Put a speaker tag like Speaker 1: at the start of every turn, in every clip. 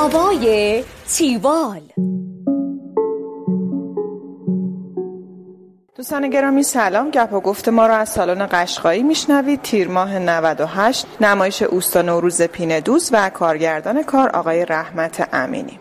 Speaker 1: هوای تیوال.
Speaker 2: دوستان گرامی سلام. گپ و گفت ما را از سالن قشقایی میشنوید. تیر ماه 98 نمایش اوستا نوروز پینه دوست و کارگردان کار آقای رحمت امینی.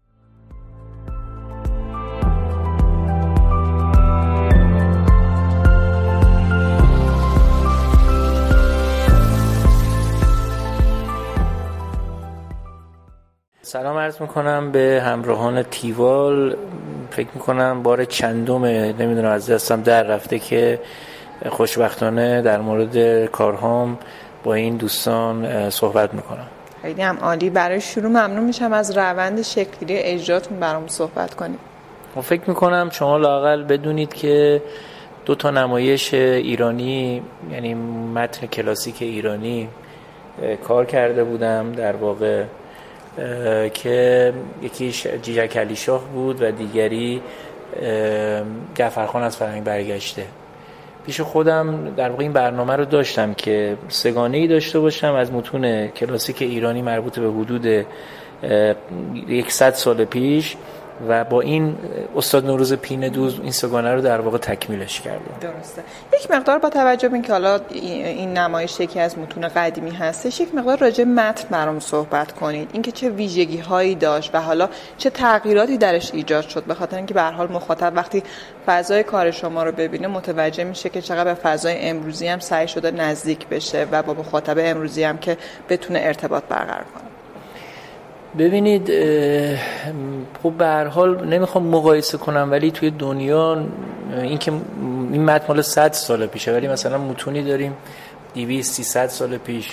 Speaker 3: سلام عرض میکنم به همراهان تیوال. فکر میکنم بار چندمه، نمیدونم از دستم در رفته که خوشبختانه در مورد کارهام با این دوستان صحبت میکنم.
Speaker 2: خیلی هم عالی. برای شروع ممنون میشم از روند شکلی اجراتون برام صحبت کنید.
Speaker 3: فکر میکنم شما لااقل بدونید که 2 نمایش ایرانی، یعنی متن کلاسیک ایرانی کار کرده بودم در واقع، که یکیش جیجک علی شاه بود و دیگری جعفرخان از فرهنگ برگشته. پیش خودم در واقع این برنامه رو داشتم که سگانه‌ای داشته باشم از متون کلاسیک ایرانی مربوط به حدود 100 سال پیش و با این استاد نوروز پینه دوست این سگانه رو در واقع تکمیلش کردم.
Speaker 2: درسته. یک مقدار با توجه به اینکه حالا این نمایش یکی از متون قدیمی هستش، یک مقدار راجع به متن برام صحبت کنید. اینکه چه ویژگی هایی داشت و حالا چه تغییراتی درش ایجاد شد، به خاطر اینکه به هر حال مخاطب وقتی فضای کار شما رو ببینه متوجه میشه که چقدر به فضای امروزی هم سعی شده نزدیک بشه و با مخاطب امروزی هم که بتونه ارتباط برقرار کنه.
Speaker 3: ببینید، خب به هر حال نمیخوام مقایسه کنم، ولی توی دنیا این متن مال 100 سال پیشه، ولی مثلا متونی داریم 200-300 سال پیش،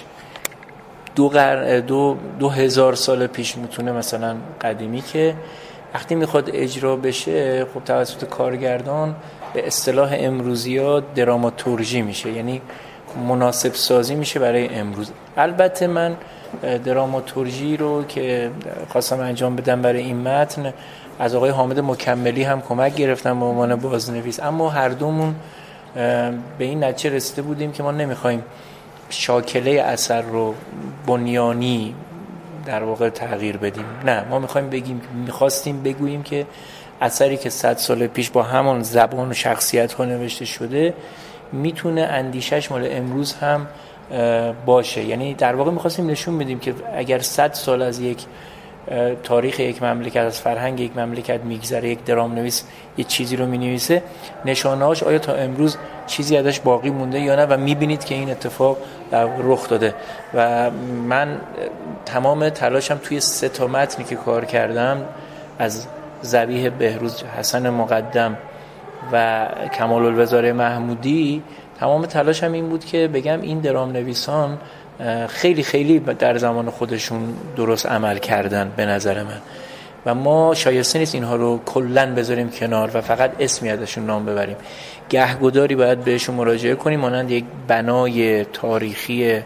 Speaker 3: 2000 سال پیش متونه مثلا قدیمی که وقتی میخواد اجرا بشه خب توسط کارگردان به اصطلاح امروزی‌ها دراماتورژی میشه، یعنی مناسب سازی میشه برای امروز. البته من دراماتورژی رو که خواستم انجام بدم برای این متن از آقای حامد مکملی هم کمک گرفتم به عنوان بازنویس، اما هر دومون به این نتیجه رسیده بودیم که ما نمیخوایم شاکله اثر رو بنیانی در واقع تغییر بدیم. نه، ما میخواستیم بگوییم که اثری که 100 سال پیش با همان زبان و شخصیت ها نوشته شده میتونه اندیشش مال امروز هم باشه. یعنی در واقع می‌خواستیم نشون بدیم که اگر 100 سال از یک تاریخ یک مملکت، از فرهنگ یک مملکت میگذره، یک درام‌نویس یه چیزی رو می‌نویسه، نشانه‌هاش آیا تا امروز چیزی ازش باقی مونده یا نه، و می‌بینید که این اتفاق در رخ داده. و من تمام تلاشم توی 3 متنی که کار کردم، از ذبیح بهروز حسن مقدم و کمال الوزاره محمودی، تمام تلاشم این بود که بگم این درام‌نویسان خیلی خیلی در زمان خودشون درست عمل کردن به نظر من، و ما شایسته نیست اینها رو کلاً بذاریم کنار و فقط اسمی ازشون نام ببریم. گهگداری باید بهشون مراجعه کنیم، مانند یک بنای تاریخی،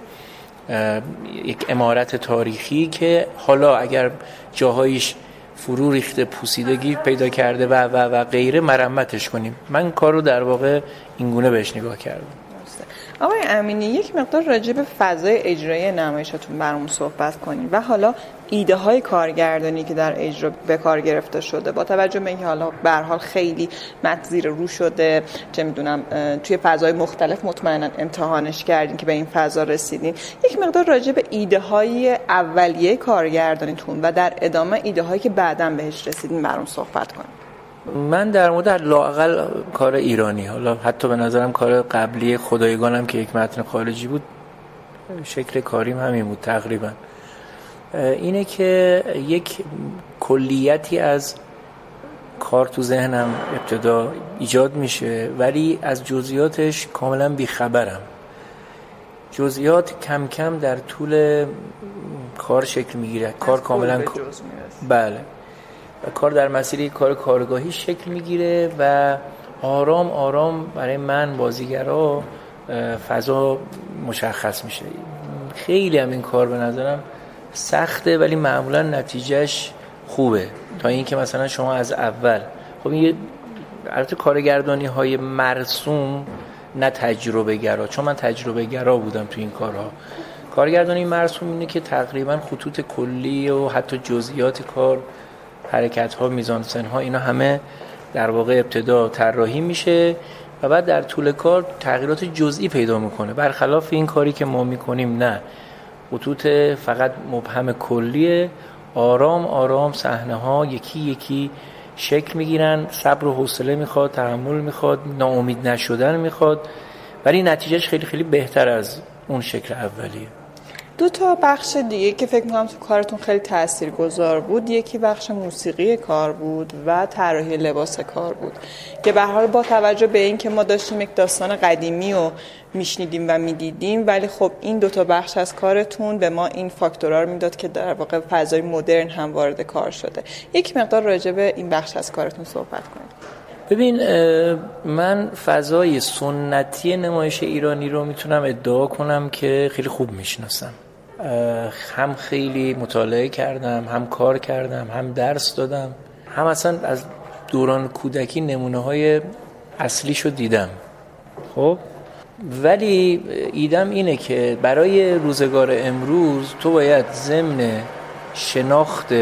Speaker 3: یک عمارت تاریخی که حالا اگر جاهایش فرو ریخته، پوسیدگی پیدا کرده و غیره، مرمتش کنیم. من کار رو در واقع اینگونه بهش نگاه کردم.
Speaker 2: آقای امینی، یک مقدار راجع به فضای اجرایی نمایشاتون برامون صحبت کنید و حالا ایده های کارگردانی که در اجرا به کار گرفته شده، با توجه به اینکه حالا به هر حال خیلی متن زیر رو شده، چه میدونم توی فضای مختلف مطمئنا امتحانش کردین که به این فضا رسیدین، یک مقدار راجع به ایده های اولیه کارگردانیتون و در ادامه ایده هایی که بعداً بهش رسیدین برام صحبت کنید.
Speaker 3: من در مورد لااقل کار ایرانی، حالا حتی به نظرم کار قبلی خدایگانم که یک متن خارجی بود، شکل کاریم همین بود تقریبا، اینه که یک کلیتی از کار تو ذهنم ابتدا ایجاد میشه، ولی از جزئیاتش کاملا بیخبرم. جزئیات کم کم در طول کار شکل میگیره، کار کاملا بله، و کار در مسیر یک کار کارگاهی شکل میگیره و آرام آرام برای من بازیگرا فضا مشخص میشه. خیلی هم این کار به نظرم سخته، ولی معمولا نتیجهش خوبه، تا اینکه مثلا شما از اول، خب این البته کارگردانی های مرسوم نه تجربه گرا، چون من تجربه گرا بودم تو این کارها، کارگردانی مرسوم اینه که تقریبا خطوط کلی و حتی جزئیات کار، حرکت‌ها، میزانسن‌ها، اینا همه در واقع ابتدا طراحی میشه و بعد در طول کار تغییرات جزئی پیدا میکنه. برخلاف این کاری که ما میکنیم، نه، خطوط فقط مبهم کلیه، آرام آرام صحنه‌ها یکی یکی شکل میگیرن. صبر و حوصله میخواد، تحمل میخواد، ناامید نشدن میخواد، ولی نتیجهش خیلی خیلی بهتر از اون شکل اولیه.
Speaker 2: دو تا بخش دیگه که فکر می‌کنم تو کارتون خیلی تاثیرگذار بود، یکی بخش موسیقی کار بود و طراحی لباس کار بود که به هر حال با توجه به این که ما داشتیم یک داستان قدیمی رو میشنیدیم و میدیدیم، ولی خب این دو تا بخش از کارتون به ما این فاکتورها رو میداد که در واقع فضای مدرن هم وارد کار شده. یک مقدار راجع به این بخش از کارتون صحبت کنید.
Speaker 3: ببین، من فضای سنتی نمایش ایرانی رو میتونم ادعا کنم که خیلی خوب میشناسم. هم خیلی مطالعه کردم، هم کار کردم، هم درس دادم، هم اصلا از دوران کودکی نمونه‌های اصلیشو دیدم. خب ولی ایدم اینه که برای روزگار امروز تو باید ضمن شناخت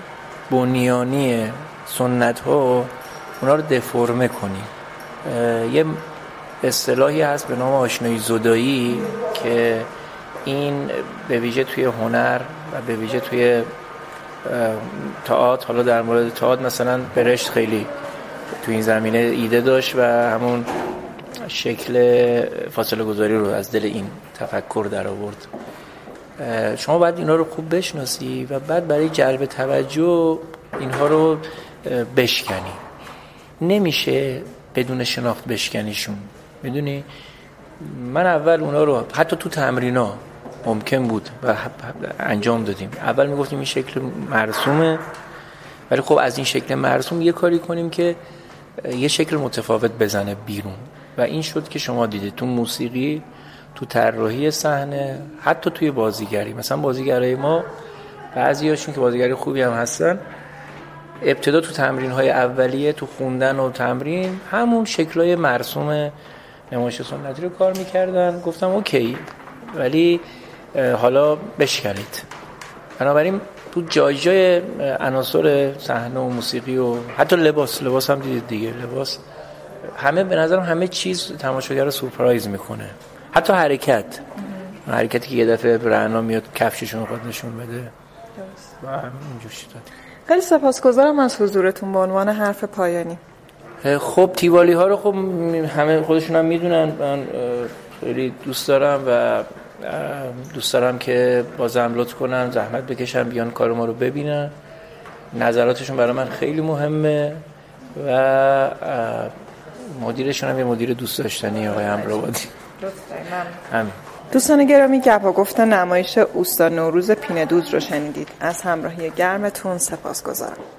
Speaker 3: بنیانی سنت‌ها اونا رو دفرمه کنی. یه اصطلاحی هست به نام آشنایی زدایی که این به ویژه توی هنر و به ویژه توی تئاتر، حالا در مورد تئاتر مثلا برشت خیلی توی این زمینه ایده داشت و همون شکل فاصله گذاری رو از دل این تفکر در آورد. شما باید اینا رو خوب بشناسی و بعد برای جلب توجه اینها رو بشکنی. نمیشه بدون شناخت بشکنیشون. میدونی من اول اونا رو حتی تو تمرینا ممکن بود و انجام دادیم. اول میگفتیم این شکل مرسومه، ولی خب از این شکل مرسوم یه کاری کنیم که یه شکل متفاوت بزنه بیرون و این شد که شما دیدید تو موسیقی، تو طراحی صحنه، حتی توی بازیگری. مثلا بازیگرای ما بعضیاشون که بازیگری خوبی هم هستن، ابتدا تو تمرین‌های اولیه، تو خوندن و تمرین، همون شکل‌های مرسوم نمایش سنتی رو کار می‌کردن. گفتم اوکی، ولی حالا بشکنید. بنابراین تو جای عناصر صحنه و موسیقی و حتی لباس هم دیدید دیگه. لباس همه به نظرم همه چیز تماشاگر رو سورپرایز میکنه. حتی حرکتی که یه دفعه رعنا میاد کفششون رو نشون بده و اینجور چیزا.
Speaker 2: خیلی سپاسگزارم از حضورتون به عنوان حرف پایانی.
Speaker 3: خب تیوالی ها رو خب همه خودشون هم میدونن، من خیلی دوست دارم و دوست دارم که بازم لطف کنن، زحمت بکشن، بیان کار ما رو ببینن. نظراتشون برای من خیلی مهمه و مدیرشون هم یه مدیر دوست داشتنی آقای امرآبادی. همین.
Speaker 2: دوستان گرامی، گپا گفت نمایش اوستا نوروز پینه‌دوز رو شنیدید. از همراهی گرمتون سپاسگزارم.